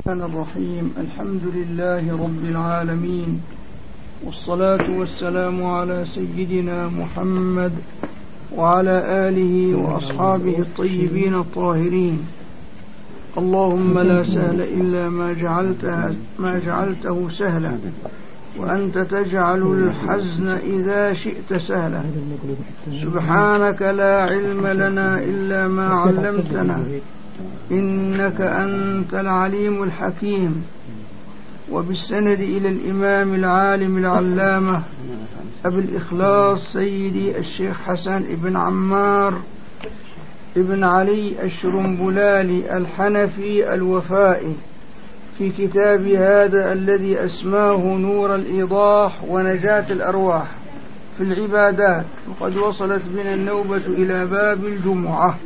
الرحمن الرحيم. الحمد لله رب العالمين، والصلاة والسلام على سيدنا محمد وعلى آله وأصحابه الطيبين الطاهرين. اللهم لا سهل إلا ما جعلته سهلا، وأنت تجعل الحزن إذا شئت سهلا. سبحانك لا علم لنا إلا ما علمتنا، إنك أنت العليم الحكيم. وبالسند إلى الإمام العالم العلامة أبي الإخلاص سيدي الشيخ حسن ابن عمار ابن علي الشرنبلالي الحنفي الوفائي، في كتاب هذا الذي أسماه نور الإيضاح ونجاة الأرواح في العبادات. وقد وصلت بنا النوبة إلى باب الجمعة.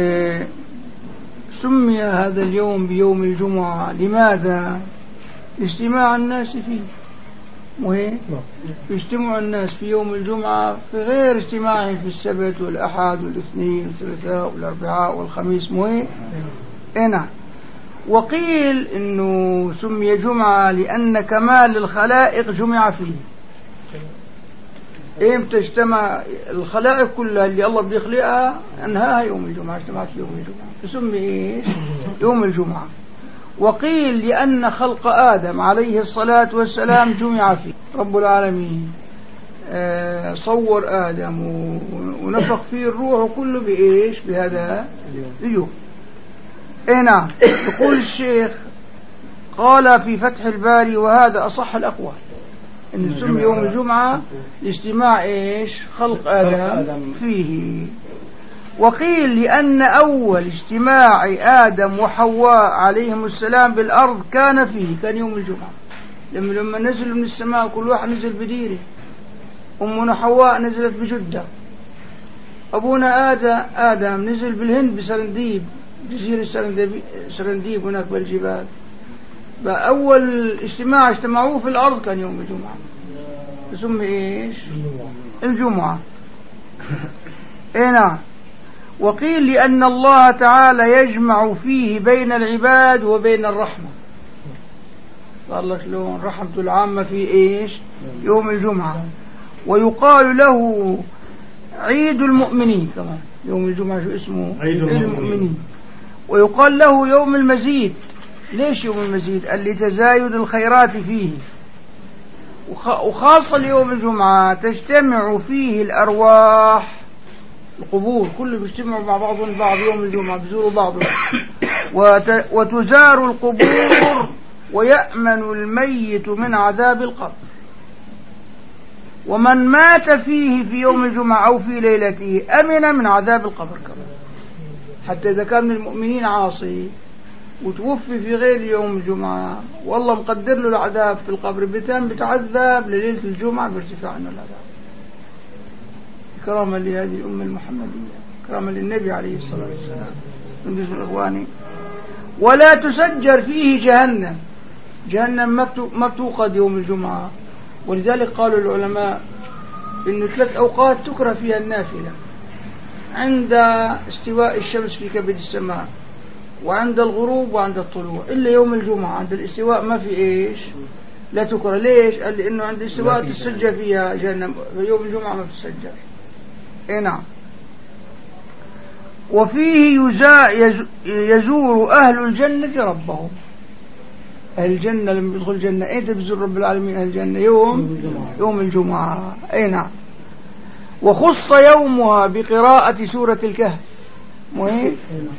سمي هذا اليوم بيوم الجمعة لماذا؟ اجتماع الناس فيه. مهم يجتمع الناس في يوم الجمعة في غير اجتماعهم في السبت والأحد والاثنين والثلاثاء والأربعاء والخميس. مهم نعم. وقيل إنه سمي جمعة لأن كمال الخلائق جمع فيه. إمتى اجتمع الخلائق كلها اللي الله بيخلقها؟ أنهاها يوم الجمعة، اجتمعت في يوم الجمعة، فسمي إيش؟ يوم الجمعة. وقيل لأن خلق آدم عليه الصلاة والسلام جمع فيه. رب العالمين صور آدم ونفخ فيه الروح كله بإيش؟ بهذا اليوم. نعم. يقول الشيخ قال في فتح الباري: وهذا أصح الأقوال، إن سمي يوم الجمعة لاجتماع إيش؟ خلق آدم فيه. وقيل لأن أول اجتماع آدم وحواء عليهم السلام بالأرض كان فيه، كان يوم الجمعة. لما نزلوا من السماء كل واحد نزل بديره. أمنا حواء نزلت بجدة، أبونا آدم نزل بالهند بسرنديب، جزيرة سرنديب هناك بالجبال. فأول اجتماع اجتمعوه في الأرض كان يوم الجمعة، يسمى إيش؟ الجمعة. نعم. وقيل لأن الله تعالى يجمع فيه بين العباد وبين الرحمة. الله شلون رحمته العامة في إيش؟ يوم الجمعة. ويقال له عيد المؤمنين كمان. يوم الجمعة شو اسمه؟ عيد المؤمنين. ويقال له يوم المزيد. ليش يوم المزيد؟ اللي تزايد الخيرات فيه. وخاصة ليوم الجمعة تجتمع فيه الأرواح، القبور كله بيجتمعوا مع بعضهم البعض يوم الجمعة، بيزوروا بعضهم. وتزار القبور ويأمن الميت من عذاب القبر. ومن مات فيه في يوم الجمعة أو في ليلته أمن من عذاب القبر كمان. حتى إذا كان من المؤمنين عاصي وتوفي في غير يوم الجمعة والله مقدر له العذاب في القبر، بتعذب لليلة الجمعة بارتفاع عنه العذاب، كرامة لهذه الأمة المحمدية، كرامة للنبي عليه الصلاة والسلام. من جزء الإخواني. ولا تسجر فيه جهنم ما بتوقد يوم الجمعة. ولذلك قالوا العلماء إنه 3 أوقات تكره فيها النافلة: عند استواء الشمس في كبد السماء، وعند الغروب، وعند الطلوع. إلا يوم الجمعة عند الاستواء ما في إيش؟ لا تكره. ليش؟ قال لأنه عند الاستواء تسجل فيها جهنم، يوم الجمعة ما تسجل. نعم. وفيه يزور أهل الجنة ربهم. أهل الجنة لما يدخل الجنة أنت بزور رب العالمين أهل الجنة يوم الجمعة. نعم. وخص يومها بقراءة سورة الكهف. مهم.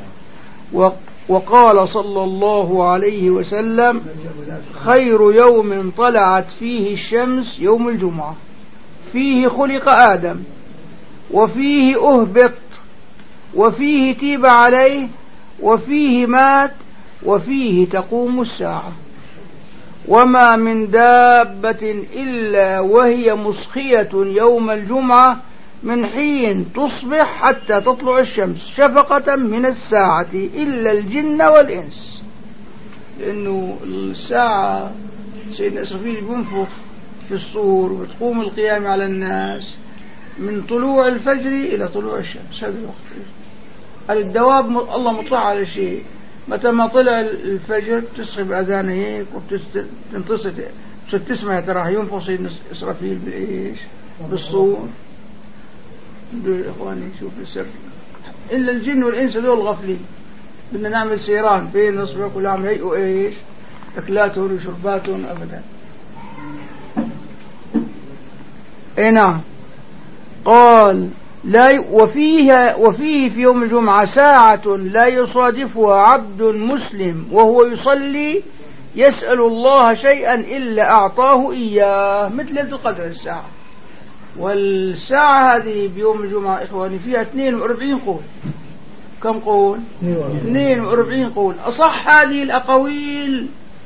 وقال صلى الله عليه وسلم: خير يوم طلعت فيه الشمس يوم الجمعة، فيه خلق آدم، وفيه أهبط، وفيه تيب عليه، وفيه مات، وفيه تقوم الساعة. وما من دابة إلا وهي مسخية يوم الجمعة من حين تصبح حتى تطلع الشمس شفقة من الساعة إلا الجن والإنس. لأنه الساعة سيدنا إسرافيل بينفخ في الصور وتقوم القيام على الناس من طلوع الفجر إلى طلوع الشمس. هذا الوقت. الدواب الله مطلع على شيء متى ما طلع الفجر تسحب أذانه هيك وتنتصت صرت تسمع ترى ينفصل إسرافيل بالإيش بالصور. دول إخواني شوف السر إلا الجن والإنس دول غفلين. بدنا نعمل سيران فين نصبح كل عام هيئوا إيش أكلاتهم وشرباتهم أبدا. إيه نعم. قال لا وفيه في يوم الجمعة ساعة لا يصادفها عبد مسلم وهو يصلي يسأل الله شيئا إلا أعطاه إياه مثل ليلة القدر الساعة. والساعة هذه بيوم الجمعة إخواني فيها 42 قول. كم قول؟ 42 قول. أصح هذه الأقاويل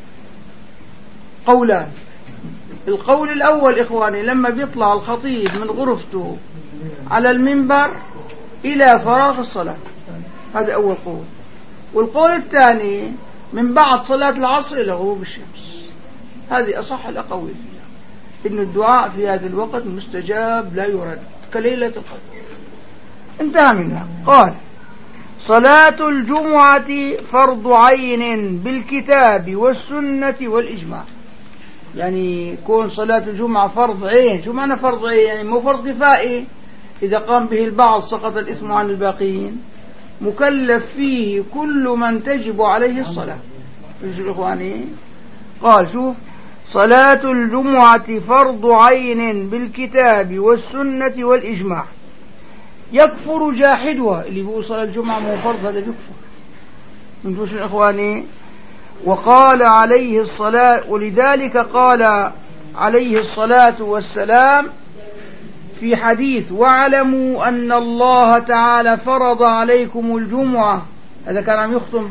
قولان. القول الأول إخواني لما بيطلع الخطيب من غرفته على المنبر إلى فراغ الصلاة، هذا أول قول. والقول الثاني من بعد صلاة العصر إلى غروب الشمس. هذه أصح الأقاويل فيها إن الدعاء في هذا الوقت مستجاب لا يرد كليلة القدر. انتهى منها. قال صلاة الجمعة فرض عين بالكتاب والسنة والإجماع. يعني كون صلاة الجمعة فرض عين. شو معنى فرض عين؟ يعني مو فرض كفائي إذا قام به البعض سقط الإثم عن الباقين. مكلف فيه كل من تجب عليه الصلاة. شو إخواني؟ قال شوف صلاة الجمعة فرض عين بالكتاب والسنة والإجماع. يكفر جاحدها. اللي بيقول صلاة الجمعة مو فرض هذا بيكفر. من دوش إخواني. وقال عليه الصلاة ولذلك قال عليه الصلاة والسلام في حديث واعلموا أن الله تعالى فرض عليكم الجمعة. هذا كان عم يخطب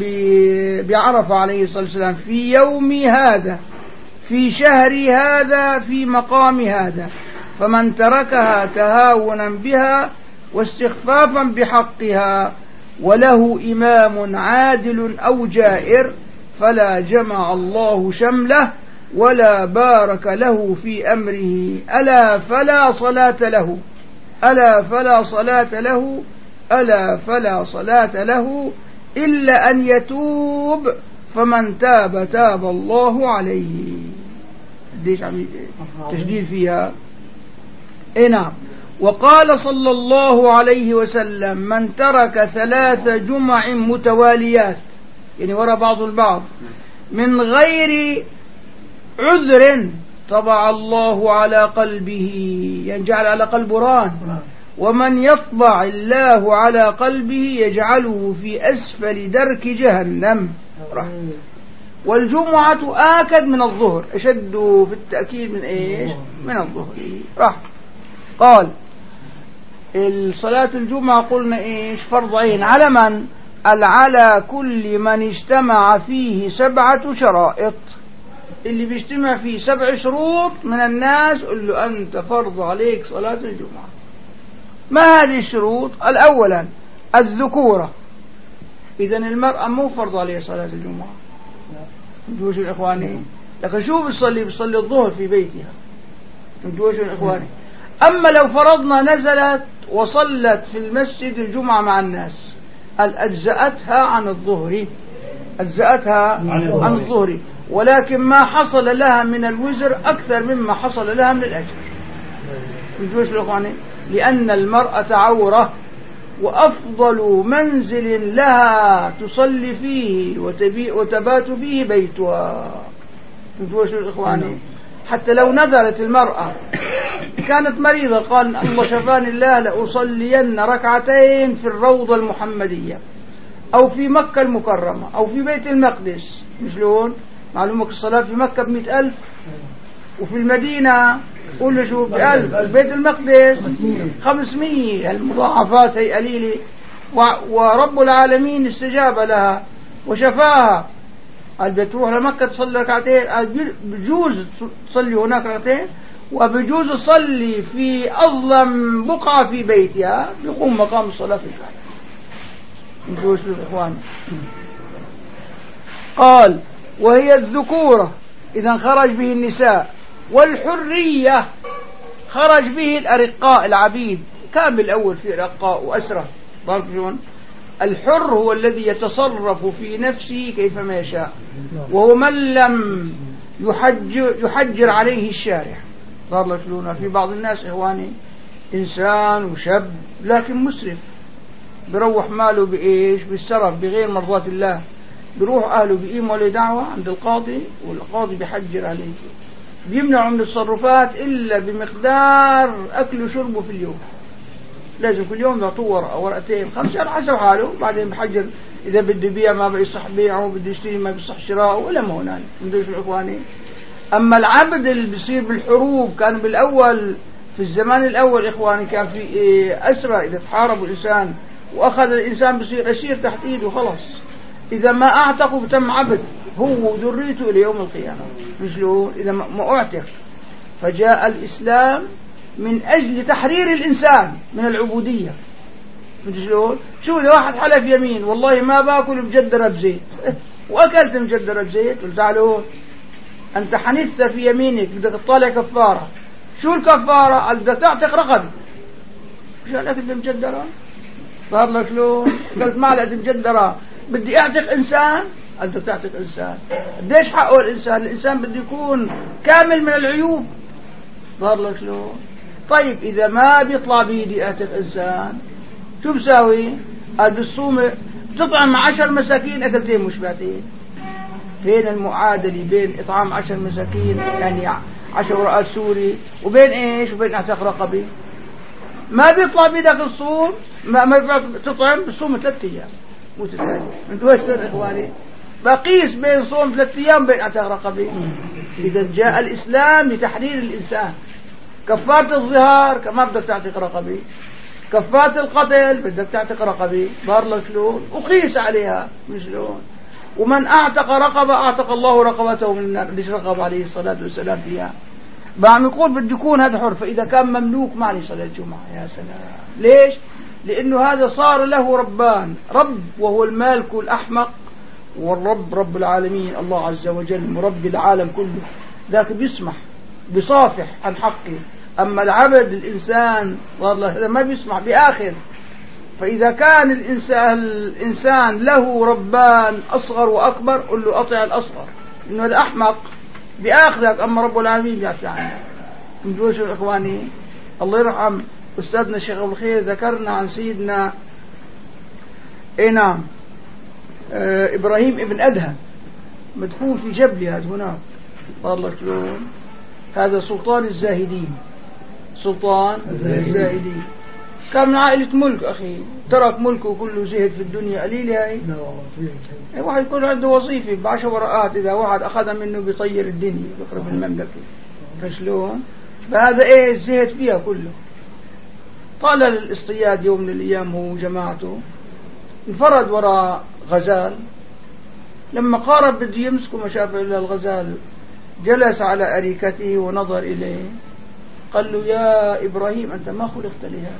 بعرفة عليه الصلاة والسلام في يوم هذا في شهر هذا في مقام هذا فمن تركها تهاونا بها واستخفافا بحقها وله إمام عادل أو جائر فلا جمع الله شمله ولا بارك له في أمره ألا فلا صلاة له ألا فلا صلاة له ألا فلا صلاة له إلا أن يتوب فمن تاب تاب الله عليه. ليش عم تشديد فيها؟ إيه نعم. وقال صلى الله عليه وسلم من ترك 3 جمع متواليات يعني وراء بعض البعض من غير عذر طبع الله على قلبه يعني جعل على قلبه ران. ومن يطبع الله على قلبه يجعله في أسفل درك جهنم. والجمعة آكد من الظهر أشد في التأكيد من إيش من الظهر. قال الصلاة الجمعة قلنا إيش فرض عين على من على كل من اجتمع فيه 7 شرائط. اللي بيجتمع فيه 7 شروط من الناس قل له أنت فرض عليك صلاة الجمعة. ما هذه الشروط؟ الأولا الذكورة. إذن المرأة مو فرض عليها صلاة الجمعة. انتوا شو الإخواني؟ لكن شو بتصلي الظهر في بيتها. انتوا شو الإخواني؟ أما لو فرضنا نزلت وصلت في المسجد الجمعة مع الناس أجزأتها عن الظهر عن الظهر ولكن ما حصل لها من الوزر أكثر مما حصل لها من الأجر. انتوا شو الإخواني؟ لأن المرأة عورة وأفضل منزل لها تصلي فيه وتبات فيه بيتها. انتوا شو الإخواني؟ حتى لو نذرت المرأة كانت مريضة قال الله شفاني الله لأصلين 2 ركعتين في الروضة المحمدية أو في مكة المكرمة أو في بيت المقدس. شلون؟ معلومك الصلاة في مكة ب100,000 وفي المدينة قول شو ب1000. بيت المقدس 500. المضاعفات هي قليلة ورب العالمين استجاب لها وشفاها. قال بتروح لمكة تصلي 2 ركعتين. قال بجوز تصلي هناك 2 ركعتين وبجوز تصلي في أظلم بقعة في بيتها يقوم مقام الصلاة في الكعبة. انتوا شو الإخوان؟ قال وهي الذكورة إذا خرج به النساء. والحرية خرج به الأرقاء العبيد. كان بالأول في رقاء وأسرة ضربون. الحر هو الذي يتصرف في نفسه كيفما يشاء، وهو من لم يحجر عليه الشارع. صار لك شلون؟ في بعض الناس إخواني إنسان وشاب لكن مسرف، بروح ماله بإيش؟ بالسرف بغير مرضاة الله، بروح أهله بقيموا له دعوة عند القاضي والقاضي بيحجر عليه، بيمنعوا من التصرفات إلا بمقدار أكل وشربه في اليوم. لازم كل يوم يعطوه ورقة ورقتين 5 على حسب حاله، بعدين بحجر إذا بده يبيع ما بيصح بيعه، بده يشتري ما بيصح شراءه، ولا ما هنالك. من شو إخواني؟ أما العبد اللي بيصير بالحروب، كان بالأول في الزمان الأول إخواني كان في أسرى، إذا تحارب الإنسان وأخذ الإنسان بصير أسير تحت إيده خلاص، إذا ما أعتقوا بتم عبد هو وذريته إلى يوم القيامة. مثله إذا ما أعتق. فجاء الإسلام من أجل تحرير الإنسان من العبودية. مثله شو إذا واحد حلف يمين والله ما باكل مجدرة بزيت وأكلت مجدرة بزيت، قلت له أنت حنثت في يمينك بدك تطالع كفارة. شو الكفارة؟ قال بدك تعتق رقبة. شو الأكل مجدرة؟ صار لك له قلت معلقة مجدرة بدي أعتق إنسان. قال بدك تعتق إنسان. قديش حقه الإنسان؟ الإنسان بده يكون كامل من العيوب. صار لك له طيب إذا ما بيطلع بيدي أعتق إنسان شو بساوي؟ قال بالصوم بتطعم 10 مساكين أكلتين مشبعتين. فين المعادلة بين إطعام 10 مساكين يعني 10 ورقات سوري وبين إيش؟ وبين اعتق رقبة؟ ما بيطلع بيدك الصوم، ما تطعم بالصوم 3 أيام مو 3 أيام. انتوا ايش صار إخواني؟ بقيس بين صوم 3 أيام بين اعتق رقبة. إذا جاء الإسلام لتحرير الإنسان. كفارة الظهار كما بدك تعتق رقبة، كفارة القتل بدك تعتق رقبة. بار لك شلون؟ وقيس عليها مش شلون. ومن أعتق رقبة أعتق الله رقبته من النار. ليش رقب عليه الصلاة والسلام فيها؟ بعم يقول بده يكون هذا حر، فإذا كان مملوك ما عليه صلاة الجمعة. يا سلام. ليش؟ لأنه هذا صار له ربان، رب وهو المالك الأحمق، والرب رب العالمين الله عز وجل مربي العالم كله، ذاك بيسمح بصافح عن حقه. أما العبد الإنسان والله هذا ما بيسمح بآخر. فإذا كان الإنسان له ربان أصغر وأكبر قل له أطع الأصغر، إنه هذا أحمق بآخذك. أما رب العالمين بيعفي عنك. من جوش إخواني الله يرحم أستاذنا الشيخ أبو الخير ذكرنا عن سيدنا نعم إبراهيم ابن أدهم مدفون في جبل هناك. والله شلون هذا سلطان الزاهدين، سلطان الزاهدين. كان من عائلة ملك أخي، ترك ملكه كله زهد في الدنيا قليلة. هاي واحد يكون عنده وظيفة ب10 ورقات، إذا واحد أخذ منه بيطير الدنيا بيخرب المملكة. فشلون فهذا إيه زهد فيها كله. طال للاصطياد يوم من الأيام هو وجماعته، انفرد وراء غزال. لما قارب بده يمسكه ما شاف إلا الغزال جلس على أريكته ونظر إليه قال له يا إبراهيم أنت ما خلقت لهذا.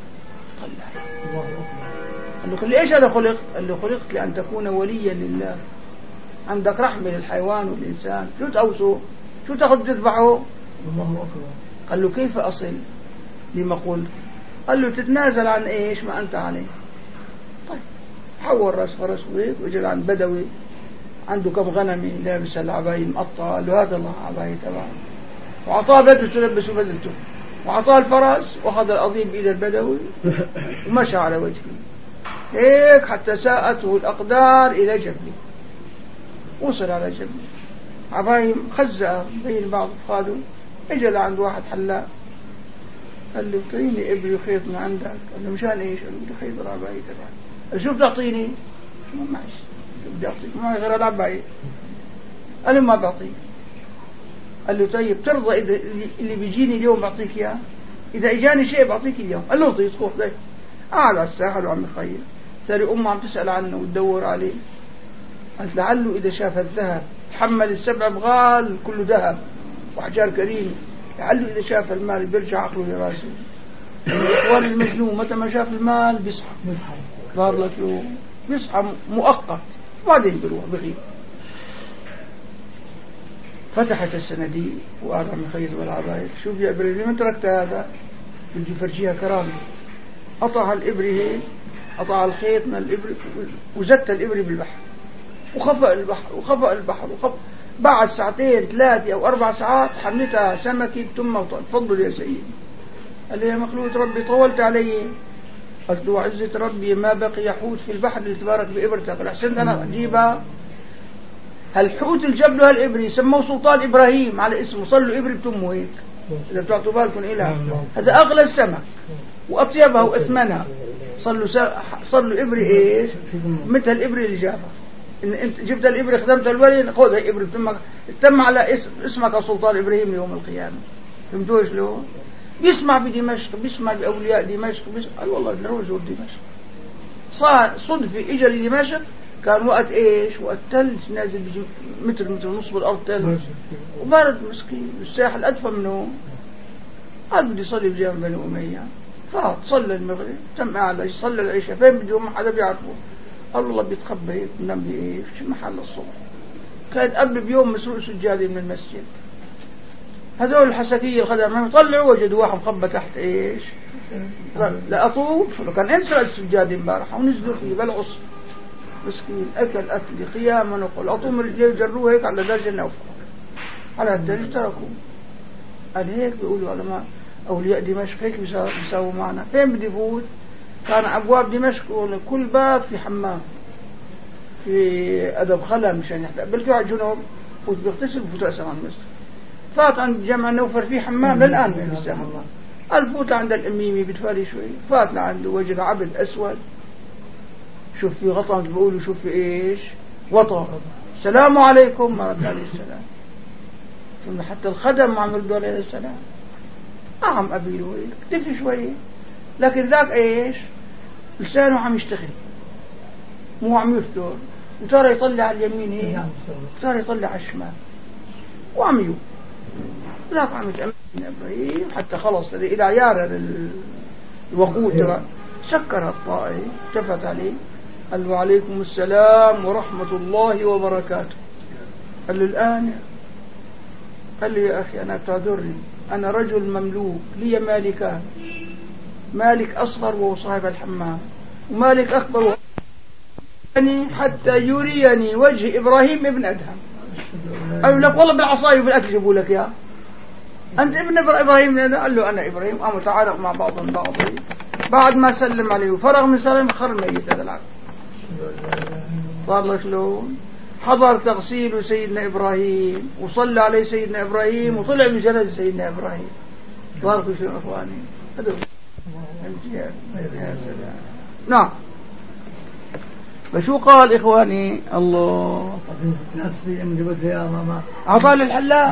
قال له ليش أنا خلقت؟ قال له خلقت لأن تكون وليا لله، عندك رحمة للحيوان والإنسان. شو تأوسه؟ شو تأخذ تذبحه؟ قال له كيف أصل لما قلت؟ قال له تتنازل عن إيش ما أنت عليه. طيب حول راس فرس وهيك وجل عند بدوي عنده كم غنمي لابس العباية مقطعة. قال له هذا الله عباية تبعه، وعطاه بدلته لبسه بدلته، وعطاه الفرس وأخذ الأضيب بإيد البدوي ومشى على وجهه هيك حتى ساءته الأقدار إلى جبله. وصل على جبله عباية خزأ بين بعض أفخاذه. اجى لعند واحد حلاق قال له اعطيني إبري وخيط من عندك. قال له مشان ايش؟ قال له بدي خيط العباية تبعك. قال شو بتعطيني؟ ما معيش بدي أعطيك، ما معي غير العباية. قال له ما بعطيك. قال له طيب ترضى إذا اللي بيجيني اليوم بعطيك إياه؟ إذا إجاني شيء بعطيك اليوم. قال له طيب خوف ذلك. قاعد على الساحل وعم يخيل، تاري أمه عم تسأل عنه وتدور عليه. قالت لعله إذا شاف الذهب تحمل 7 بغال كله ذهب وأحجار كريمة، لعله إذا شاف المال بيرجع عقله لراسه. الإخوان المجنون متى ما شاف المال بيصحى، ظهر لك له بيصحى مؤقت بعدين بيروح بغيب. فتحت السندي وقعد عم يخيط بالعباية. شوف يا إبري لمن تركت هذا؟ بدي فرجيها كرامة. قطع الإبري هيك قطع الخيط من الإبر وزت الإبر بالبحر وخفأ البحر بعد 2 3 أو 4 ساعات حملتها سمكة ثم تفضل يا سيدي. قال لي يا مخلوق ربي طولت علي. قلت له عزة ربي ما بقي حوت في البحر اللي تبارك بإبرتك. قال أحسنت أنا أجيبها. هالحوت اللي جاب له هالإبري سموه سلطان إبراهيم على اسمه، صار له إبري بتمه هيك إذا بتعطوا بالكم إلها. هذا أغلى السمك وأطيبها وأثمنها. صار له إبري إيش مثل الإبري اللي جابها. إن أنت جبت الإبري خدمت الولي خذها إبري بتمك تم على اسمك سلطان إبراهيم يوم القيامة. فهمتوا شلون؟ بيسمع بدمشق بيسمع بأولياء دمشق قال والله نروح زور دمشق. صار صدفة إجا لدمشق كان وقت إيش وقت ثلج نازل بيجي متر ونص بالأرض ثلج وبارد مسكين الساحل أدفى منه. قال بدي صلي بجانب بني أمية. فات صلى المغرب تم أعلى صلى العشاء. فين بده ما حدا بيعرفه. قال والله بيتخبى هيك بنام بإيش شو محل الصبح. كان قبل بيوم مسروق سجادة من المسجد. هذول الحسكية الخدم طلعوا وجدوا واحد مخبى تحت إيش لقطوه. كان انسرق السجادة امبارح ونزلوا فيه بالعصر مسكين أكل قياما وقل أطوم رجليه جروه هيك على درجة النوفة على الدرجة تركوه. قال هيك بيقولوا علماء أولياء دمشق هيك بيساووا معنا. فين بدي فوت؟ كان أبواب دمشق كل باب في حمام في أدب خلا مشان يحدث بالكوع الجنوب فوت بيغتسل وفوت أسر عن المسجد. فات عند جامع النوفر في حمام للآن في الساحة. قال فوت عند الأميمي بتفاري شوي. فات لعنده وجد عبد أسود شوف في غطا بيقولوا شوف في إيش وطا السلام عليكم ما رد عليه السلام. ثم حتى الخدم ما عم يردوا عليه السلام. عم قبيله هيك اكتفي شوي. لكن ذاك إيش لسانه عم يشتغل مو عم يفتر وترى يطلع على اليمين هيك وترى يطلع على الشمال وعم ذاك عم يتأمل إبراهيم حتى خلص إلى عيار الوقود ترى سكر الطائي التفت عليه قال له عليكم السلام ورحمة الله وبركاته. قال له الآن قال لي يا أخي أنا تعذرني أنا رجل مملوك لي مالكان مالك أصغر وهو صاحب الحمام ومالك أكبر حتى يريني وجه إبراهيم ابن أدهم. قال لك والله بالعصاية وبالأكل جيبوا لك يا أنت ابن إبراهيم. قال له أنا إبراهيم. قاموا تعارف مع بعضهم بعض. بعد ما سلم عليه وفرغ من سلم خر ميت هذا العبد. صار له شلون حضر تغسيل سيدنا إبراهيم وصلى عليه سيدنا إبراهيم وطلع من جنازة سيدنا إبراهيم. صار له شلون إخواني هذا يا سلام. نعم فشو قال إخواني الله أعطاه للحلاق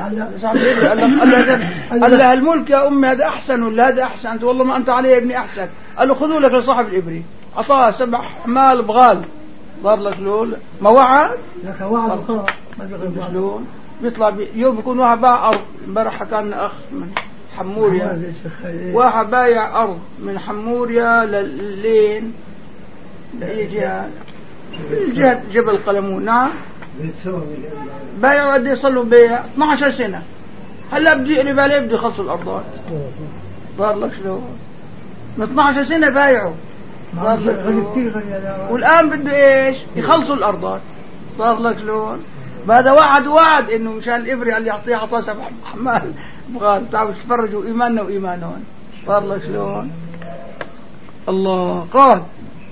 قال له الملك يا أمي هذا أحسن ولا هذا أحسن. أنت والله ما أنت عليه يا ابني أحسن. قال له خذوا لك لصاحب الإبري. أعطاه 7 حمال بغال. ضار لك شلون ما وعد لك وعد شلون بيطلع يوم يكون واحد باع أرض. امبارح حكى لنا أخ من حموريا واحد بايع أرض من حموريا للين لأي جهة جبل قلمون. نعم بايعوا قد يصلوا بيع 12 سنة. هلا بدي يقلب عليه بدي يخلص الأرضات. ضار لك شلون من 12 سنة بايعوا والآن بده إيش يخلصوا الأرضات. ضار لك شلون هذا وعد إنه مشان الإبري اللي يعطيه عطاه 7 حمال بغال. تعالوا تفرجوا إيماننا وإيمانهم. ضار لك شلون الله. قال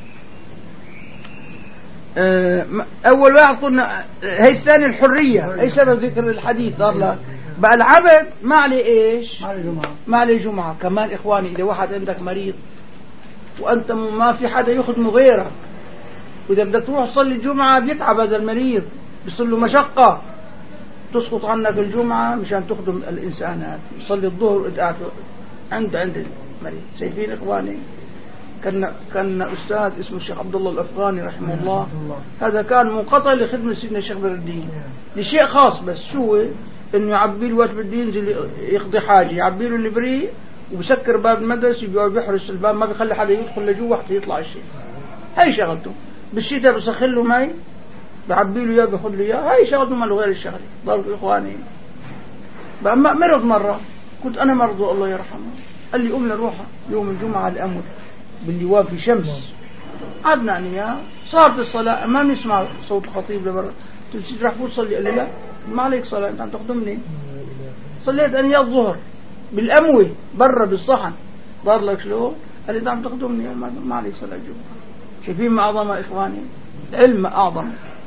أول واحد قلنا هي الثاني الحرية هي سبب ذكر الحديث. ضار لك بقى العبد ما عليه إيش ما عليه جمعة كمان. إخواني إذا واحد عندك مريض وأنت ما في حدا يخدمه غيرك وإذا بدك تروح تصلي الجمعة بيتعب هذا المريض بيصير له مشقة تسقط عنك الجمعة مشان تخدم الإنسانات. يصلي الظهر وإدعاء عند المريض. شايفين إخواني كان أستاذ اسمه الشيخ عبد الله الأفغاني رحمه الله. هذا كان منقطع لخدمة سيدنا الشيخ بدر الدين لشيء خاص بس شو إنه يعبي له وقت بالدين يقضي حاجة يعبي له البريء وبسكر باب المدرسة بيحرس الباب ما بيخلي حدا يدخل لجوا حتى يطلع الشيء. هاي شغلته. بالشتاء بسخن له ماء بعبي له اياه بياخذ له اياه. هاي شغلته ما له غير الشغله. ضرب إخواني مرض مرة كنت أنا مرضو الله يرحمه قال لي أمنا روح يوم الجمعة الأمر باللواء في شمس عدنا عنيا، صارت الصلاة ما نسمع صوت خطيب لبرا، تنسيت راح تقول صلي، قال لي لا ما عليك صلاة، أنت عم تخدمني. صليت أنا الظهر بالأموي برا بالصحن، ضار لك شلون؟ قال لي أنت عم تخدمني، ما عليك صلاة الجمعة. شايفين ما أعظم إخواني؟ العلم أعظم.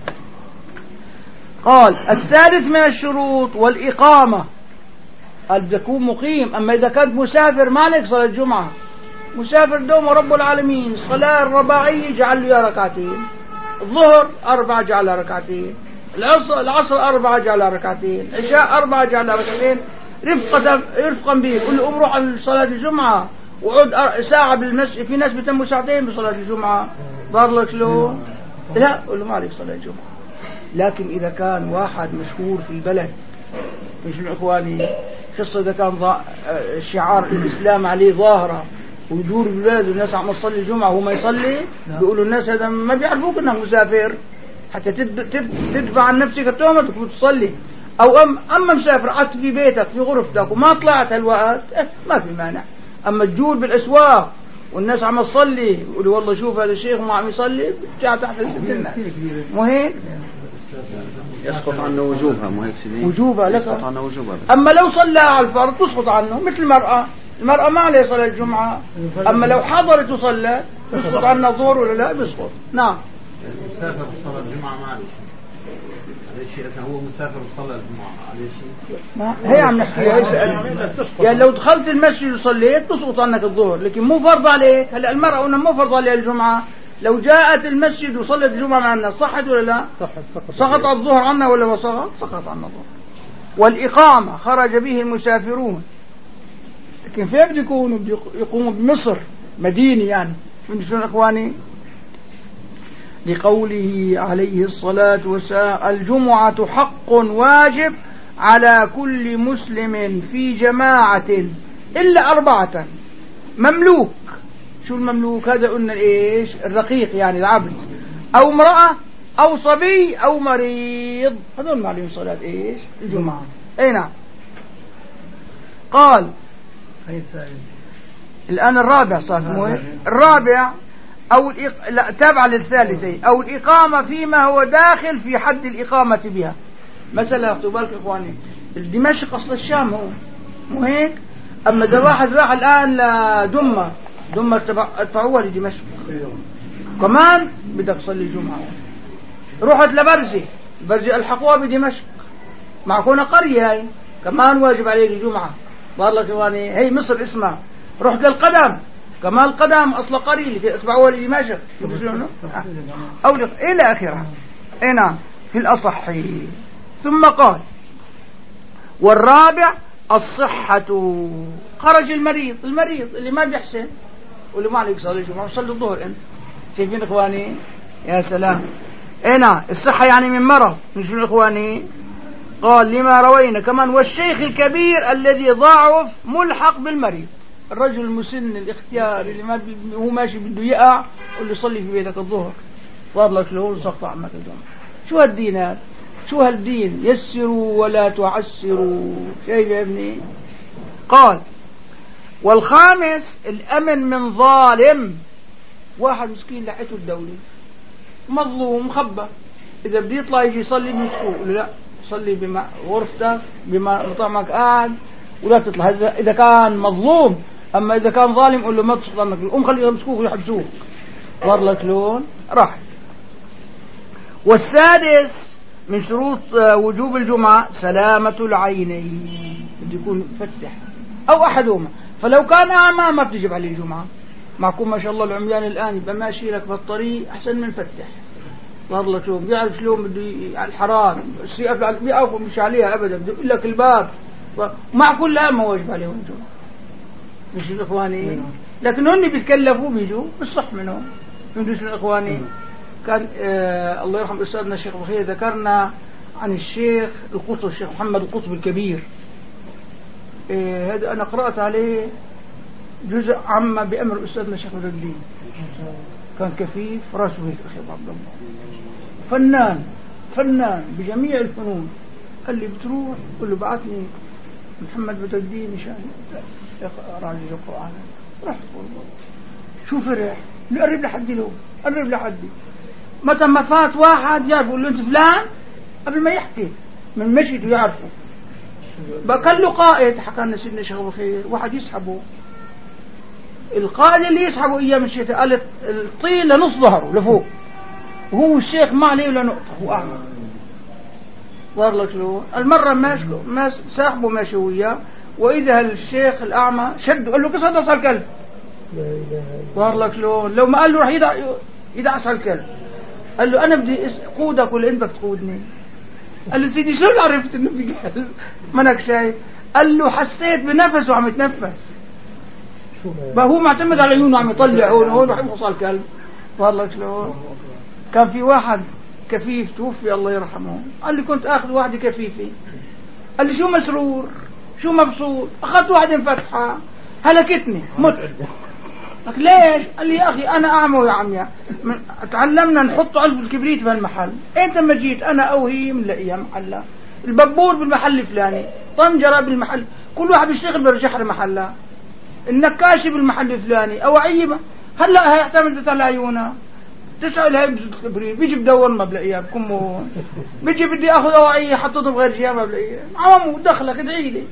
قال الثالث من الشروط والإقامة، قال بدك تكون مقيم. أما إذا كنت مسافر ما عليك صلاة الجمعة. مسافر دوم رب العالمين، الصلاة الرباعية جعل له ركعتين، الظهر 4 جعلها ركعتين، العصر 4 جعلها ركعتين، العشاء 4 جعلها ركعتين، رفقا به. كل أم روح على صلاة الجمعة وعد ساعة بالمسجد. في ناس بيتموا ساعتين بصلاة الجمعة، ضار لك له لا، قل له ما عليك صلاة الجمعة. لكن إذا كان واحد مشهور في البلد، مش من إخواني قصة إذا كان شعار الإسلام عليه ظاهرة ويدور بالبلد والناس عم تصلي الجمعة وهو ما يصلي، بيقولوا الناس هذا ما بيعرفوك انك مسافر حتى تدفع عن نفسك التهمة وتصلي. او اما مسافر قعدت في بيتك في غرفتك وما طلعت هالوقت ما في مانع. اما تجول بالاسواق والناس عم تصلي يقولوا والله شوف هذا الشيخ ما عم يصلي، بترجع تحت الناس. مو هيك؟ يسقط عنه وجوبها، مو هيك سيدي؟ وجوبها لك. يسقط عنه وجوبها. اما لو صلى على الفرض تسقط عنه، مثل المرأة ما عليها صلاة الجمعة. أما لو حضرت وصلت بيسقط عنها الظهر ولا لا؟ بيسقط. نعم. مسافر وصلى الجمعة ما عليه شيء. إذا هو مسافر وصلى الجمعة عليه شيء؟ هي عم نحكيها. يعني لو دخلت المسجد وصليت تسقط عنك الظهر، لكن مو فرض عليك. هلا المرأة هنا مو فرض عليها الجمعة. لو جاءت المسجد وصلت الجمعة مع الناس صحت ولا لا؟ سقط الظهر عنها ولا ما سقط؟ سقط عنها الظهر. والإقامة خرج به المسافرون. لكن فين بده يكونوا؟ بده يقوموا بمصر مدينة يعني. من شنو إخواني؟ لقوله عليه الصلاة والسلام الجمعة حق واجب على كل مسلم في جماعة إلا 4: مملوك. شو المملوك هذا؟ قلنا إيش؟ الرقيق يعني العبد، أو امرأة، أو صبي، أو مريض. هذول ما عليهم صلاة إيش؟ الجمعة. أي نعم. قال الآن الرابع صار الرابع أو لا تابع للثالثين، أو الإقامة فيما هو داخل في حد الإقامة بها. مثلا اخذوا بالك إخواني، دمشق أصل الشام هو، مو هيك؟ أما إذا واحد راح الآن دمة ادفعوها لدمشق، كمان بدك تصلي الجمعة. رحت برزي الحقوها بدمشق، مع كونها قرية هاي كمان واجب عليك الجمعة. بقول لك إخواني هي مصر اسمها. رحت للقدم، كمان القدم أصل قرية اتبعوها لدمشق أو إلى آخره. إيه نعم في الأصح. ثم قال والرابع الصحة. خرج المريض اللي ما بيحسن واللي ما عليك صلي الجمعة صلي الظهر. انت شايفين إخواني؟ يا سلام. إيه نعم الصحة يعني من مرض. مش من إخواني؟ قال لما روينا كمان والشيخ الكبير الذي ضعف ملحق بالمريض. الرجل المسن الاختياري اللي ما هو ماشي بده يقع قل له يصلي في بيتك الظهر، صار لك له سقط عنك الجمعة. شو هالدين هذا؟ شو هالدين؟ يسروا ولا تعسروا. شايف يا ابني؟ قال والخامس الأمن من ظالم. واحد مسكين لحيته الدولة مظلوم مخبى، إذا بده يطلع يجي يصلي بمسكوه لا صلي بغرفتك بما مطعمك قاعد ولا تطلع. إذا كان مظلوم. أما إذا كان ظالم قل له ما تسقط عنك الأم، خليه يمسكوك ويحبسوك. صار لك لون راح. والسادس من شروط وجوب الجمعة سلامة العينين، بده يكون فتح أو أحدهما. فلو كان أعمى ما بتجب عليه الجمعة. معكم ما شاء الله العميان الآن يبقى ماشي لك بالطريق أحسن من فتح. صار لك شلون بيعرف شلون بده على الحرام السيئة بيقف مش عليها أبدا، بده يقول لك الباب. مع كل ما واجب عليهم الجمعة. مش الإخواني؟ لكن هن بيتكلفوا بيجوا بالصح منهم. مش الإخواني؟ كان الله يرحم أستاذنا الشيخ بخير ذكرنا عن الشيخ القطب، الشيخ محمد القطب الكبير. هذا أنا قرأت عليه جزء عما بأمر أستاذنا الشيخ مجدين. كان كفيف راسه هيك أخي عبد الله، فنان بجميع الفنون. قال لي بتروح؟ قل له بعثني محمد بدر الدين مشان راجل القرآن. رحت والله شو فرح؟ قرب لحدي له، قرب لحدي. متى ما فات واحد يقول له انت فلان قبل ما يحكي من مشيته يعرفه. بقى له قائد حكى لنا سيدنا شيخ ابو خير، واحد يسحبه، القائد اللي يسحبه اياه من الشتاء قال الطين لنص ظهره لفوق، وهو الشيخ ما عليه ولا نقطه، هو اعمى. ظهر لك شلون؟ المره ماشي ساحبه ماشي وياه، واذا الشيخ الاعمى شد قال له قصد على الكلب. ظهر لك شلون؟ لو ما قال له راح يدعس على الكلب. قال له انا بدي قودك ولا انت بدك تقودني؟ قال له سيدي شلون عرفت انه في قلب؟ منك شايف؟ قال له حسيت بنفسه عم يتنفس، ما هو معتمد على عيونه عم يطلع هون راح يوصل الكلب. ظهر لك شلون؟ كان في واحد كفيف توفي الله يرحمه، قال لي كنت اخذ واحده كفيفه، قال لي شو مسرور شو مبسوط، اخذت واحده مفتحه هلكتني مت. قلت ليش؟ قال لي يا اخي انا اعمى يا عمي، تعلمنا نحط علبه الكبريت بهالمحل، انت ما جيت انا اوهي ملاقيها محلها، البابور بالمحل الفلاني، طنجره بالمحل، كل واحد بيشتغل برجح له محلها، النكاشي بالمحل الفلاني، او عيبه هلا هي اعتمدت على عيونها، تسأل هاي الكبريت، بيجي بدور ما بلاقيها بكمون، بيجي بدي اخذ اوعيه حطيته بغير جهه ما بلاقيها، عمو دخلك ادعي لي.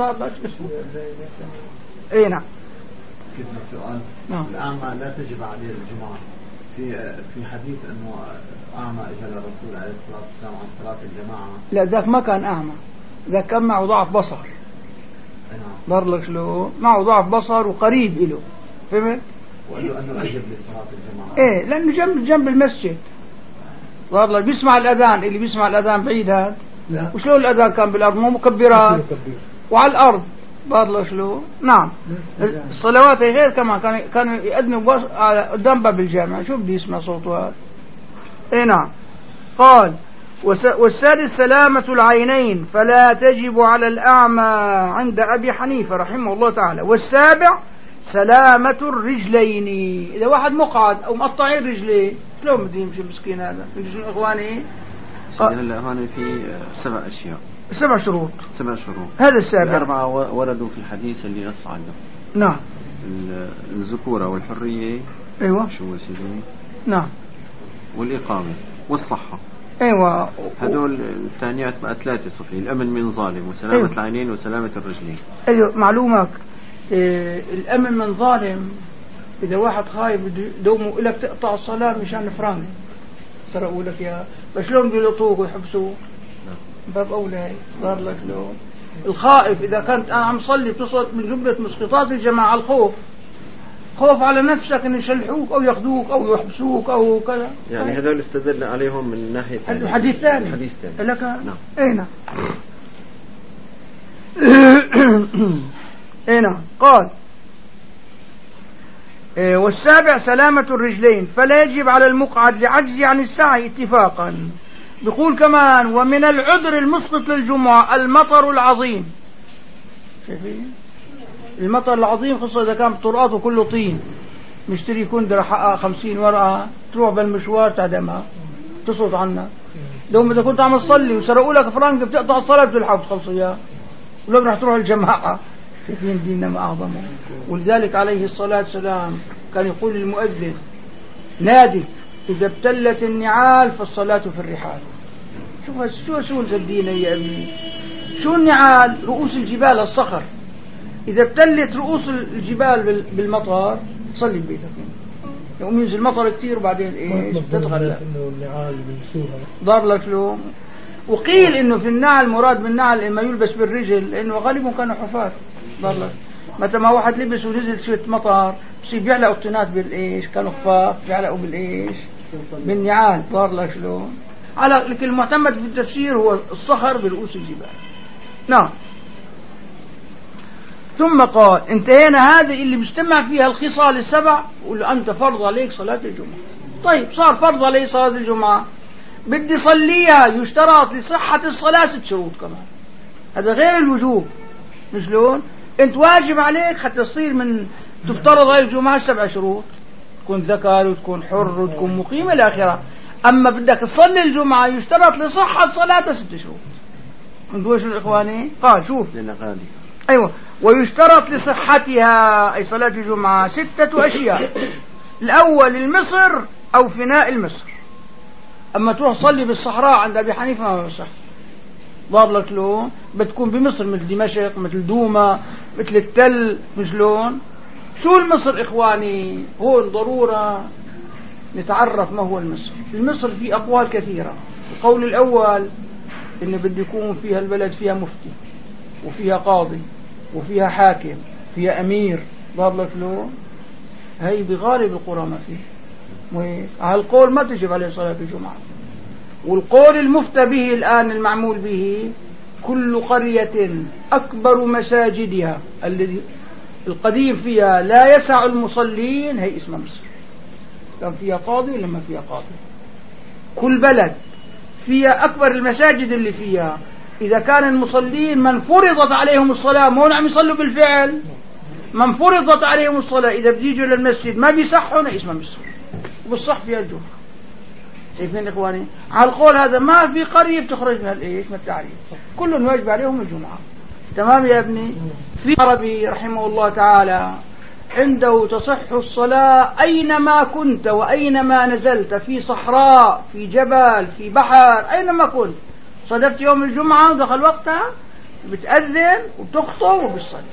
اي نعم. كتب السؤال. الأعمى لا تجب عليه الجمعة. في حديث أنه أعمى إجا للرسول عليه الصلاة والسلام عن صلاة الجماعة. لا ذاك ما كان أعمى، ذاك كان معه ضعف بصر. ظهر لك شلون؟ معه ضعف بصر وقريب إله، فهمت؟ وقال له أنه أجب لصلاة الجماعة. إيه لأنه جنب المسجد. ظهر لك بيسمع الأذان، اللي بيسمع الأذان بعيد هذا. وشلون الأذان كان بالأرض مو مكبرات وعلى الأرض. ظهر له شلون؟ نعم. الصلوات غير كمان كانوا يأذنوا قدام باب الجامع، شو بدي يسمع صوته هذا؟ اي نعم. قال والسادس سلامة العينين فلا تجب على الأعمى عند أبي حنيفة رحمه الله تعالى. والسابع سلامة الرجلين، إذا واحد مقعد أو مقطعين رجليه شلون بده يمشي مسكين هذا؟ شنو إخواني؟ هلا هون في 7 أشياء، 7 شروط. 7 شروط. هذا السابع 4 وردوا في الحديث اللي نص عنه. نعم. الذكورة والحرية. أيوة. شو سيدي؟ نعم. والإقامة والصحة. أيوة. هذول الثانيات بقى 3 صفي، الأمن من ظالم وسلامة أيوة. العينين وسلامة الرجلين. أيوة معلومك. الأمن من ظالم، إذا واحد خايف دومه لك تقطع الصلاة مشان فرانك سرقوا لك يا شلون بيلطوك ويحبسوك؟ باب أولى. ظهر لك لو الخائف إذا كنت أنا عم صلي تصل من جملة مسقطات الجماعة الخوف، خوف على نفسك أن يشلحوك أو ياخذوك أو يحبسوك أو كذا. يعني هذول استدل عليهم من ناحية الحديث ثاني. الحديث ثاني لك. نعم. أين أين قال والسابع سلامة الرجلين فلا يجب على المقعد لعجز عن السعي اتفاقا. بيقول كمان ومن العذر المسقط للجمعة المطر العظيم. شايفين المطر العظيم خصوصا إذا كان طرقاته كله طين، مشتري كندرة حقها 50 ورقة تروح بالمشوار تعدمها تصوت عنها. دوم إذا كنت عم تصلي وسرقوا لك فرنك بتقطع الصلاة بتلحق تخلص إياه ولو رح تروح الجماعة. شايفين ديننا ما أعظمه. ولذلك عليه الصلاة والسلام كان يقول للمؤذن نادي إذا ابتلت النعال فالصلاة في الرحال. شو سولف الدين يا ابني؟ شو النعال؟ رؤوس الجبال الصخر، إذا ابتلت رؤوس الجبال بالمطر صلي ببيتك، يوم ينزل مطر كتير وبعدين إيه تتغلى. ضار لك له. وقيل إنه في النعل مراد بالنعل إما يلبس بالرجل لأنه غالبا كانوا حفاة. ضار لك متى ما واحد لبس ونزل شوية مطر بصير بيعلقوا الطينات بالإيش، كانوا خفاف بيعلقوا بالإيش بالنعال. ضار لك شلون؟ على لكن المعتمد في التفسير هو الصخر برؤوس الجبال. نعم. ثم قال انتهينا هذه اللي بيجتمع فيها الخصال السبع وأنت فرض عليك صلاة الجمعة. طيب صار فرض عليك صلاة الجمعة بدي صليها، يشترط لصحة الصلاة 6 شروط كمان، هذا غير الوجوب. شلون؟ انت واجب عليك حتى تصير من تفترض عليك الجمعة 7 شروط، تكون ذكر وتكون حر وتكون مقيم إلى آخره. أما بدك تصلي الجمعة يشترط لصحة صلاة 6 شروط. انتوا شو إخواني؟ قال شوف لأن غالي. أيوة. ويشترط لصحتها أي صلاة الجمعة 6 أشياء. الأول المصر أو فناء المصر. أما تروح تصلي بالصحراء عند أبي حنيفة ما بصح. ضار لك لون بتكون بمصر مثل دمشق مثل دوما مثل التل مش لون. شو المصر إخواني؟ هون ضرورة نتعرف ما هو المصر. المصر فيه أقوال كثيرة. القول الأول إن بده يكون فيها البلد فيها مفتي وفيها قاضي وفيها حاكم فيها أمير. ضار لك لون هي بغالب القرى ما فيه. على القول ما تجب عليه صلاة الجمعة. والقول المفتى به الآن المعمول به كل قرية أكبر مساجدها الذي القديم فيها لا يسع المصلين هي اسمها مصر. كان فيها قاضي ولا ما فيها قاضي؟ كل بلد فيها أكبر المساجد اللي فيها إذا كان المصلين من فرضت عليهم الصلاة مو نعم يصلوا بالفعل، من فرضت عليهم الصلاة إذا بيجوا للمسجد ما بيصحوا اسمها مصر وبالصح فيها الجمعة. شايفين إخواني؟ على القول هذا ما في قرية بتخرج من الإيش من التعريف، كلهم واجب عليهم الجمعة. تمام يا ابني؟ في عربي رحمه الله تعالى عنده تصح الصلاة أينما كنت وأينما نزلت، في صحراء في جبل في بحر أينما كنت صدفت يوم الجمعة ودخل وقتها بتأذن وبتخطب وبتصلي.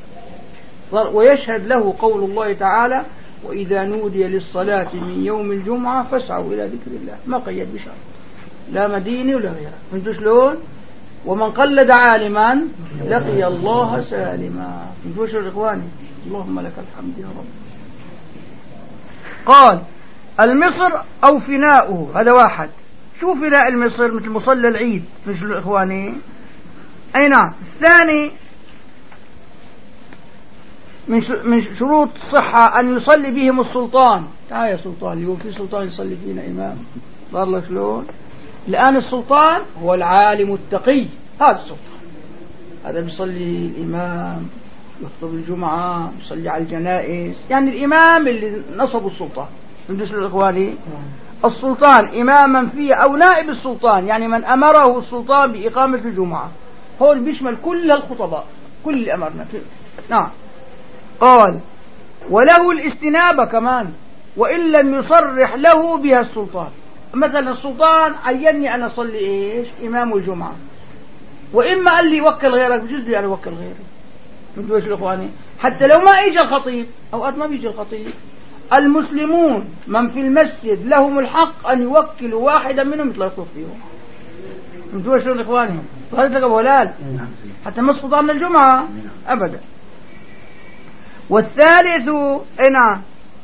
ويشهد له قول الله تعالى وإذا نودي للصلاة من يوم الجمعة فاسعوا إلى ذكر الله. ما قيد بشرط لا مديني ولا غيره. فهمتوا شلون؟ ومن قلد عالما لقي الله سالما. فهمتوا شلون إخواني؟ اللهم لك الحمد يا رب. قال المصر أو فناؤه، هذا واحد. شو فناء المصر؟ مثل مصلى العيد. مش إخواني؟ أي نعم. الثاني من شروط الصحة أن يصلي بهم السلطان. تعال يا سلطان، يقول في سلطان يصلي فينا إمام. صار لك شلون؟ الآن السلطان هو العالم التقي، هذا السلطان، هذا بيصلي الإمام يخطب الجمعة يصلي على الجنائز، يعني الإمام اللي نصب السلطان. فهمتوا شلون إخواني؟ السلطان إماما فيه أو نائب السلطان، يعني من أمره السلطان بإقامة الجمعة. هون بيشمل كل الخطباء كل اللي أمرنا فيه. نعم. قال وله الاستنابة كمان وإن لم يصرح له بها السلطان. مثلا السلطان عيني أنا أصلي إيش إمام الجمعة، وإما قال لي وكل غيرك بجوز لي أنا وكل غيري. فهمتوا ايش الإخواني؟ حتى لو ما إجا الخطيب، أوقات ما بيجي الخطيب، المسلمون من في المسجد لهم الحق أن يوكلوا واحدا منهم يطلع يخطب فيهم. فهمتوا ايش الإخواني؟ هذا تلقى ولاد حتى ما سقط عن الجمعة أبدا. والثالث هنا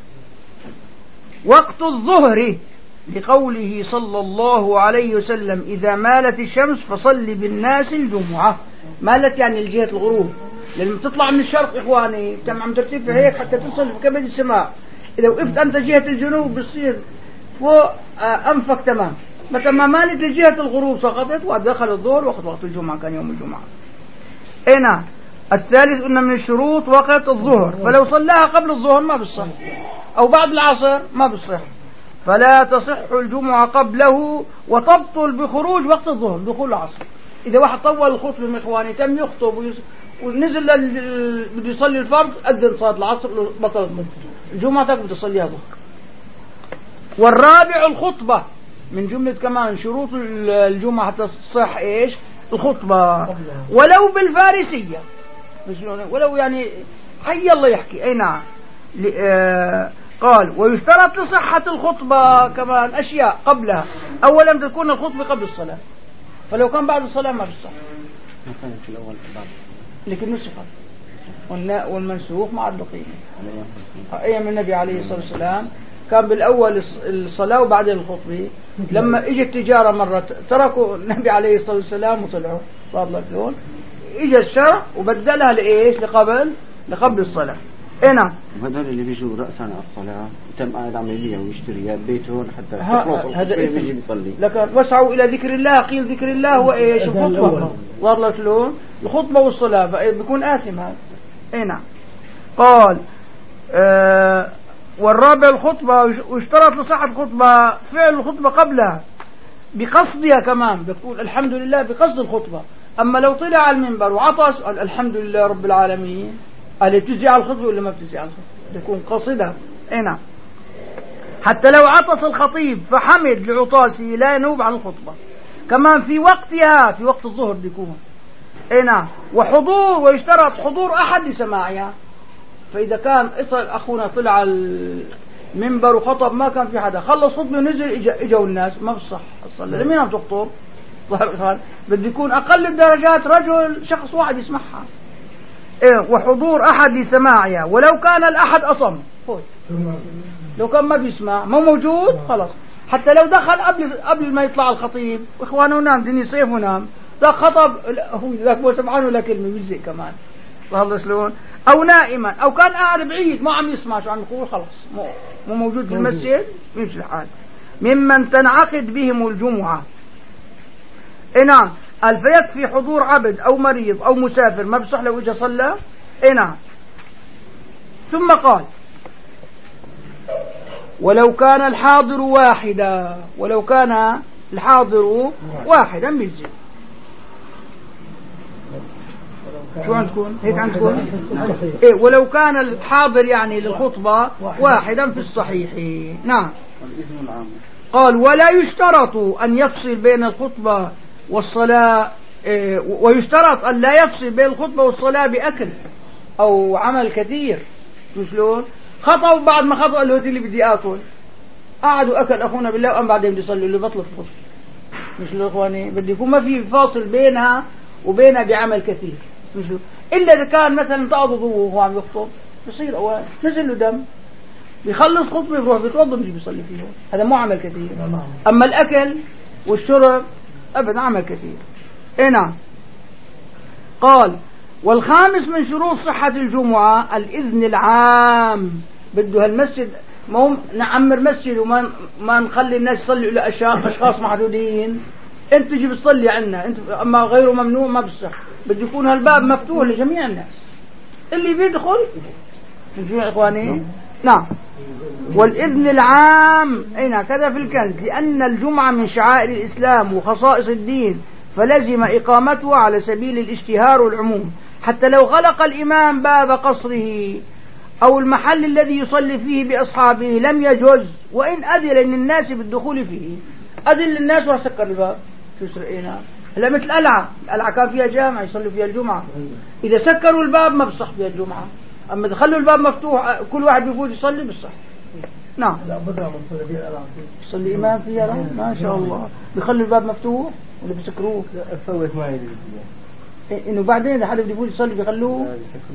وقت الظهر لقوله صلى الله عليه وسلم إذا مالت الشمس فصل بالناس الجمعة. مالت يعني لجهة الغروب، لما تطلع من الشرق إخواني تم عم ترتفع هيك حتى تصل في كبد السماء. إذا وقفت أنت جهة الجنوب بتصير فوق أنفك تمام. متى ما مالت لجهة الغروب سقطت ودخل الظهر وقت الجمعة، كان يوم الجمعة. هنا الثالث قلنا من الشروط وقت الظهر، فلو صلاها قبل الظهر ما بصح أو بعد العصر ما بصح، فلا تصح الجمعة قبله وتبطل بخروج وقت الظهر دخول العصر. إذا واحد طول الخطبة من إخواني تم يخطب ونزل بده يصلي الفرض أذن صلاة العصر بطلت الجمعة بده يصليها ظهر. والرابع الخطبة من جملة كمان شروط الجمعة تصح إيش الخطبة ولو بالفارسية، ولو يعني حي الله يحكي. أي نعم. قال ويشترط لصحة الخطبة كمان أشياء قبلها. أولا تكون الخطبة قبل الصلاة، فلو كان بعد الصلاة ما بيصح. في الأول لكن نسخت والمنسوخ مع البقية. أيام النبي عليه الصلاة والسلام كان بالأول الصلاة وبعدين الخطبة. لما اجت التجارة مرة تركوا النبي عليه الصلاة والسلام وطلعوا صار لك لون، اجى الشرع وبدلها لإيش لقبل الصلاة. نعم. هذول اللي بيجوا رأسا على الصلاة تم قاعد عملية ويشتري بيته حتى هذا يجي يصلي. لكن وسعوا إلى ذكر الله، قيل ذكر الله وإيش الخطبة صار لك لون الخطبة والصلاة فبيكون آثم هذا. نعم. قال والرابع الخطبة واشترط لصحة الخطبة فعل الخطبة قبلها بقصدها كمان. بيقول الحمد لله بقصد الخطبة، أما لو طلع على المنبر وعطس قال الحمد لله رب العالمين، قال بتجزي على الخطبة ولا ما بتجزي على الخطبة؟ تكون قصدها. نعم. حتى لو عطس الخطيب فحمد لعطاسه لا ينوب عن الخطبة. كمان في وقتها في وقت الظهر بيكون. نعم. وحضور، ويشترط حضور أحد لسماعها. فإذا كان أخونا طلع المنبر وخطب ما كان في حدا، خلص خطبه ونزل اجوا الناس، ما بصح الصلاة. لمين عم تخطب؟ بده يكون أقل الدرجات رجل شخص واحد يسمعها. وحضور أحد لسماعها ولو كان الأحد أصم. لو كان ما بيسمع مو موجود خلاص. حتى لو دخل قبل ما يطلع الخطيب، إخوانه نام دني صيف ونام، ذاك خطب هو ذاك مو سمعان ولا كلمة بيجزئ كمان. والله شلون؟ أو نائما، أو كان قاعد بعيد ما عم يسمع شو عم يقول، خلاص مو موجود في المسجد، يمشي الحال. ممن تنعقد بهم الجمعة. نعم. فيكفي حضور عبد أو مريض أو مسافر، ما بصح لو إجا صلى. نعم. ثم قال ولو كان الحاضر واحدا، ولو كان الحاضر واحدا بيجي. شو عندكم؟ هيك عندكم؟ ولو كان الحاضر يعني للخطبة واحدا في الصحيح. نعم. قال ولا يشترط أن يفصل بين الخطبة والصلاة، ويشترط أن لا يفصل بين الخطبة والصلاة بأكل أو عمل كثير. شلون؟ خطأوا بعد ما خطأوا اللي هو اللي بدي آكل، قعدوا أكل أخونا بالله وقام بعدين بيصلوا اللي بطلب الخطبة. مش لو إخواني بدي يكون ما في فاصل بينها وبينها بعمل كثير. إلا إذا كان مثلا انتقض ضوء وهو عم يخطب بصير أوان نزل له دم، بيخلص خطبه يروح بيتوضا بيجي بيصلي فيه، هذا مو عمل كثير. أما الأكل والشرب أبدا عمل كثير. نعم. قال والخامس من شروط صحة الجمعة الإذن العام. بده هالمسجد ما نعمر مسجد وما نخلي الناس يصلوا إلى أشخاص محدودين. أنت تجي بتصلي عنا أنت، أما غيره ممنوع ما بصح. بده يكون هالباب مفتوح لجميع الناس اللي بيدخل. يا إخواني. نعم. والإذن العام أين كذا في الكنز، لأن الجمعة من شعائر الإسلام وخصائص الدين، فلزم إقامتها على سبيل الاشتهار والعموم. حتى لو غلق الإمام باب قصره أو المحل الذي يصلي فيه بأصحابه لم يجوز، وإن أذن للناس بالدخول فيه. أذن للناس وسكر الباب. شو سرقينا؟ هلا مثل القلعة كان فيها جامع يصلوا فيها الجمعة، إذا سكروا الباب ما بصح فيها الجمعة. أما دخلوا الباب مفتوح كل واحد بيفوت يصلي بالصح. نعم. يصلي إمام فيها ما شاء الله، بيخلوا الباب مفتوح ولا بيسكروه؟ فوت معي إنه بعدين إذا حدا بده يفوت يصلي بيخلوه.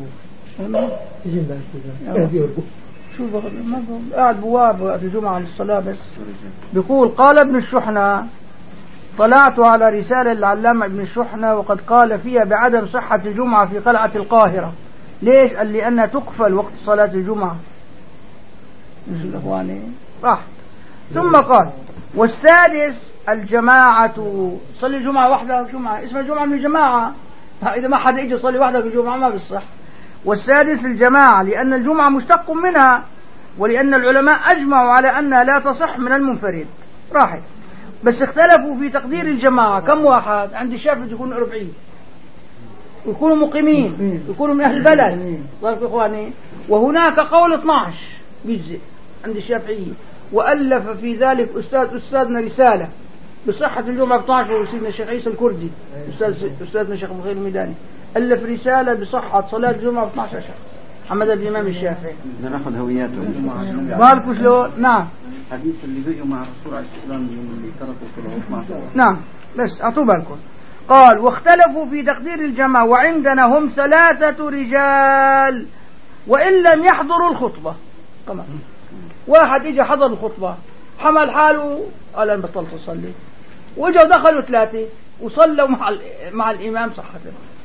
شو ما قاعد بواب وقت الجمعة للصلاة بس. بيقول قال ابن الشحنة طلعت على رسالة العلامة ابن الشحنة وقد قال فيها بعدم صحة الجمعة في قلعة القاهرة. ليش؟ قال لأنها تقفل وقت صلاة الجمعة. مش الأخواني راح. ثم قال والسادس الجماعة. صلي الجمعة وحدها جمعة، اسمها جمعة من الجماعة. إذا ما حدا يجي يصلي وحده الجمعة ما بيصح. والسادس الجماعة لأن الجمعة مشتق منها، ولأن العلماء أجمعوا على أنها لا تصح من المنفرد. راحت. بس اختلفوا في تقدير الجماعة كم واحد. عند الشافعي يكونوا 40 يكونوا مقيمين يكونوا من أهل البلد. إخواني. وهناك قول 12 بيجزئ عند الشافعي. وألف في ذلك أستاذنا رسالة بصحة الجمعة 12 وسيدنا الشيخ عيسى الكردي أستاذنا الشيخ مخيل الميداني ألف رسالة بصحة صلاة الجمعة 12 شخص. محمد الإمام الشافعي. ناخذ هوياتهم. بالكم شلون؟ نعم. حديث اللي بيجوا مع الرسول عليه السلام اللي تركوا صلاة 12. نعم. بس أعطوا بالكم. قال واختلفوا في تقدير الجماعة وعندنا هم 3 رجال وإن لم يحضروا الخطبة. كمان واحد إجا حضر الخطبة حمل حاله قال أنا بطلت أصلي، وإجوا دخلوا 3 وصلوا مع الإمام صحة.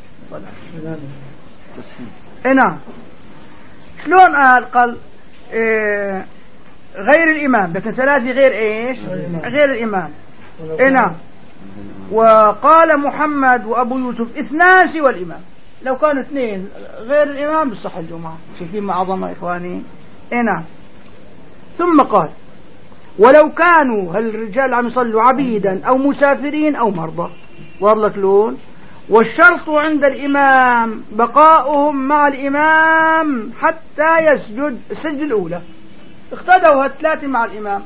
نعم. شلون قال غير الإمام، لكن 3 غير إيش؟ غير الإمام. نعم. وقال محمد وأبو يوسف 2 سوى الإمام. لو كانوا 2 غير الإمام بصح الجمعة. شايفين مع عظمة إخواني. نعم. ثم قال ولو كانوا هالرجال عم يصلوا عبيدا أو مسافرين أو مرضى. والله لون. والشرط عند الإمام بقاؤهم مع الإمام حتى يسجد السجدة الأولى. اقتدوا هالثلاثة مع الإمام،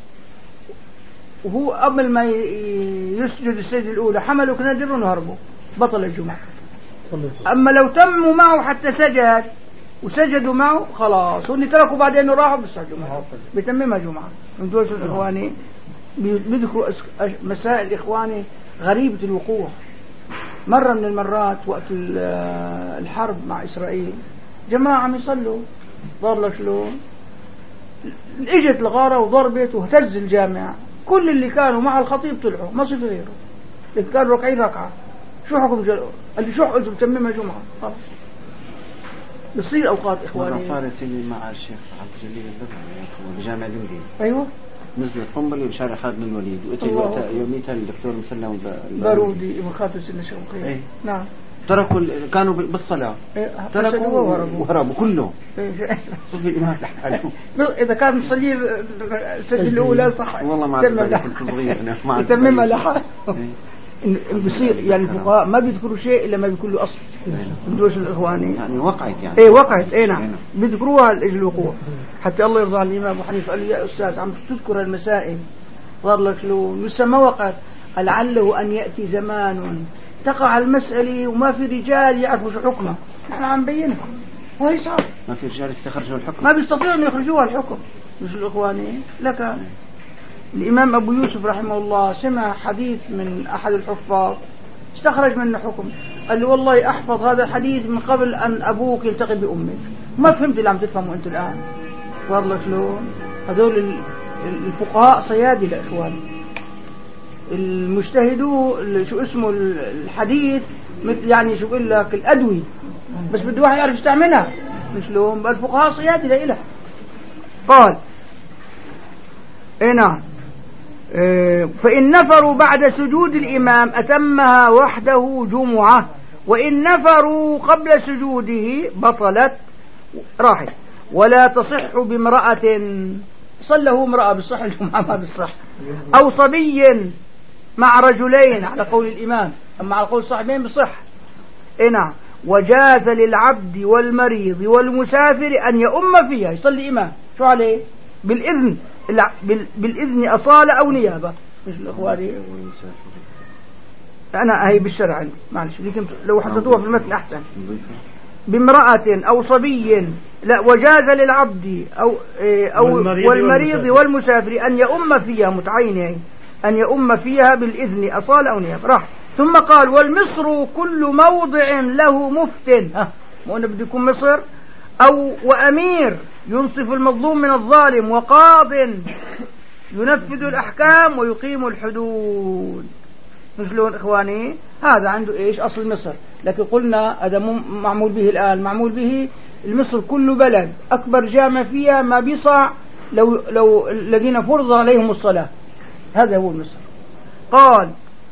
وهو قبل ما يسجد السجدة الأولى حملوا كنادر وهربوا، بطل الجمعة. أما لو تموا معه حتى سجد وسجدوا معه خلاص، واللي تركوا بعدين راحوا بالسجد بتممها جمعة. من دول الإخواني بيذكروا مسائل إخواني غريبة الوقوع. مرة من المرات وقت الحرب مع إسرائيل جماعة عم يصلوا، ضار لك شلون، اجت الغارة وضربت واهتز الجامع، كل اللي كانوا مع الخطيب طلعوا ما صفي غيره، اللي كانوا ركعين ركعة. شو حكم اللي شو قلتوا بتممها جمعة؟ خلاص بصير أوقات إخواني. صارت اللي مع الشيخ عبد الجليل البدري بجامع الإنجليز. أيوة نزلت قنبلة بشارع خالد بن الوليد، وأتي يوميتها الدكتور مسلم بارودي مخاطر سنة شوقية. ايه؟ نعم. تركوا كانوا بالصلاة، تركوا وهربوا كلهم. صفي الإمام لحاله. إذا كان مصلي السجدة الأولى صح. والله ما أعرف كنت صغير أنا. يتممها لحاله. بصير يعني الفقهاء ما بيذكروا شيء إلا ما بيكون له أصل. بدوش الإخواني. يعني وقعت يعني. إيه وقعت. إيه نعم. بيذكروها لأجل الوقوع. حتى الله يرضى على الإمام أبو حنيفة قال لي يا أستاذ عم تذكر المسائل ظهر لك له لسه ما وقعت، لعله أن يأتي زمان تقع المسألة وما في رجال يعرفوا شو حكمه. نحن عم بينها وهي صار ما في رجال يستخرجوا الحكم، ما بيستطيعوا أن يخرجوها الحكم. مش الإخواني لك. الإمام أبو يوسف رحمه الله سمع حديث من أحد الحفاظ استخرج منه حكم، قال له والله أحفظ هذا الحديث من قبل أن أبوك يلتقي بأمك. ما فهمت اللي عم تفهموا أنتوا الآن. والله شلون هذول الفقهاء صيادي لإخواني. المجتهدوا شو اسمه الحديث مثل يعني شو بقول لك الأدوية، بس بده واحد يعرف يستعملها. شلون الفقهاء صيادي لإله. قال نعم فإن نفروا بعد سجود الإمام أتمها وحده جمعة، وإن نفروا قبل سجوده بطلت راحت. ولا تصح بامرأة صله امرأة بالصح الجمعة ما بالصح، أو صبي مع رجلين على قول الإمام، أما على قول الصاحبين بالصح. نعم. وجاز للعبد والمريض والمسافر أن يؤم فيها، يصلي إمام شو عليه بالإذن، بالإذن أصالة أو نيابة. مش الأخواني أنا هي بالشرع معلش، لكن لو حطيتوها في المتن أحسن. بامرأة أو صبي، لا وجاز للعبد أو والمريض والمسافر أن يؤم فيها متعينين، أن يؤم فيها بالإذن أصالة أو نيابة. راح. ثم قال والمصر كل موضع له مفتن، ما أنا بدي يكون مصر أو وأمير ينصف المظلوم من الظالم، وقاض ينفذ الأحكام ويقيم الحدود. مثلون إخواني هذا عنده إيش أصل مصر، لكن قلنا هذا معمول به الآن، معمول به المصر كل بلد أكبر جامع فيها ما بيصع لو الذين فرض عليهم الصلاة، هذا هو مصر. قال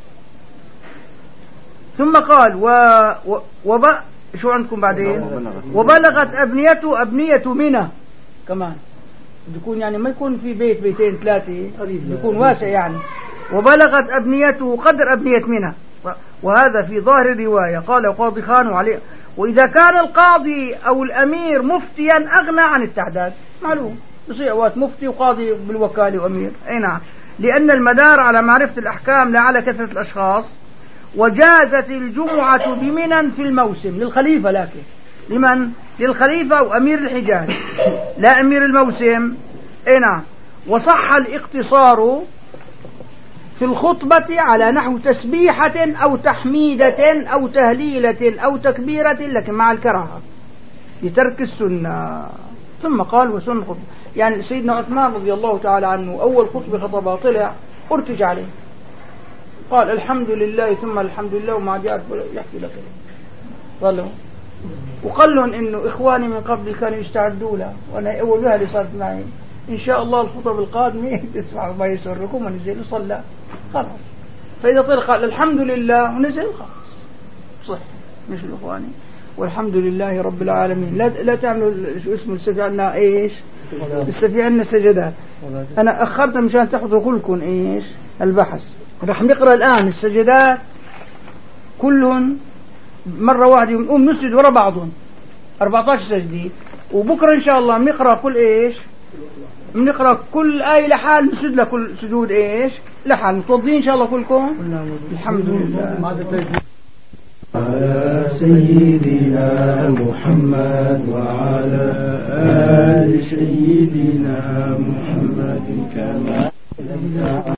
ثم قال شو عندكم بعدين؟ وبلغت أبنية منى كمان، يكون يعني ما يكون في بيت بيتين ثلاثة، يكون واسع يعني. وبلغت أبنيته قدر أبنية منى، وهذا في ظاهر الرواية. قال قاضي خان عليه. وإذا كان القاضي أو الأمير مفتيا أغنى عن التعداد، معلوم بصير أوقات مفتي وقاضي بالوكالة وأمير. أي نعم، لأن المدار على معرفة الأحكام لا على كثرة الأشخاص. وجازت الجمعة بمنى في الموسم للخليفة، لكن لمن؟ للخليفة وأمير الحجاز لا أمير الموسم. أي نعم. وصح الاقتصار في الخطبة على نحو تسبيحة أو تحميدة أو تهليلة أو تكبيرة، لكن مع الكراهة لترك السنة. ثم قال وسن خطبة، يعني سيدنا عثمان رضي الله تعالى عنه أول خطبة خطبها طلع ارتج عليه، قال الحمد لله ثم الحمد لله، وما جاءت يحكي لك قالوا. وقال لهم إنه إخواني من قبل كانوا يستعدوا لها، وأنا أولها اللي صارت معي، إن شاء الله الخطب القادمة تسمعوا ما يسركم، ونزل وصلى خلاص. فإذا طلع قال الحمد لله ونزل خلاص صح. مش الإخواني والحمد لله رب العالمين. لا تعملوا شو اسمه السفي عنا إيش السفي عنا سجدات. أنا أخرت مشان تحضروا كلكم إيش البحث. رح نقرأ الآن السجدات كلهم مرة واحدة ونقوم نسجد ورا بعضهم 14 سجدة، وبكرة إن شاء الله بنقرأ كل إيش، بنقرأ كل آية لحال، نسجد لكل سجود إيش لحال. متوضين إن شاء الله كلكم؟ الحمد لله. على سيدنا محمد وعلى آل سيدنا محمد كما